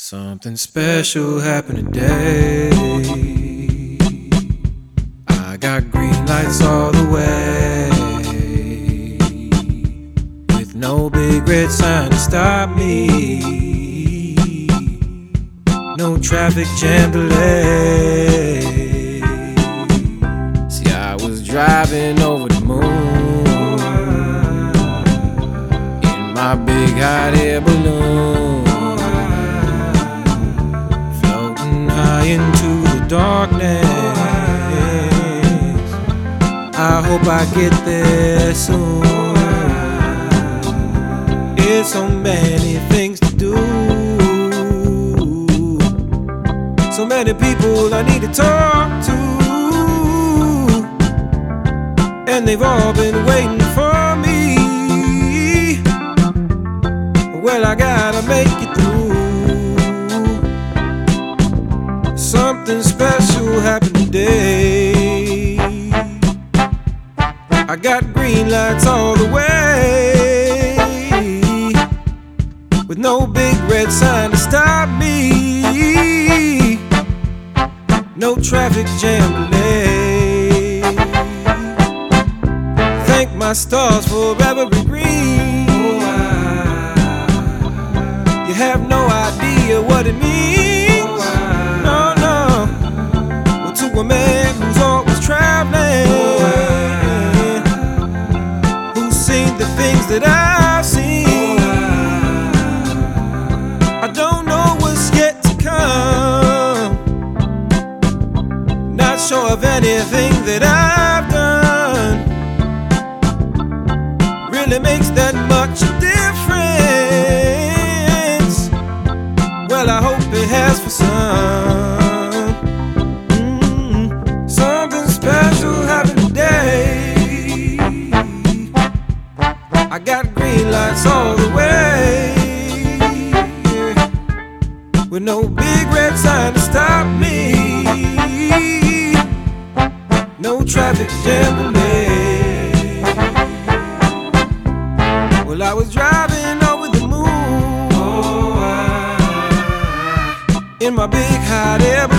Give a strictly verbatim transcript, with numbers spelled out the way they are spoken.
Something special happened today. I got green lights all the way, with no big red sign to stop me, no traffic jam delay. See, I was driving over the moon in my big hot air balloon, into the darkness. I hope I get there soon. There's so many things to do, so many people I need to talk to, and they've all been waiting for me. Well, I gotta make it through. Something special happened today. I got green lights all the way, with no big red sign to stop me, no traffic jam delay. Thank my stars for every green. You have no idea what it means. A man who's always traveling, who's seen the things that I've seen. I don't know what's yet to come, not sure of anything that I've done really makes that much difference. Well, I hope it has for some. I got green lights all the way, with no big red sign to stop me, no traffic jam delay. Well, I was driving over the moon in my big hot air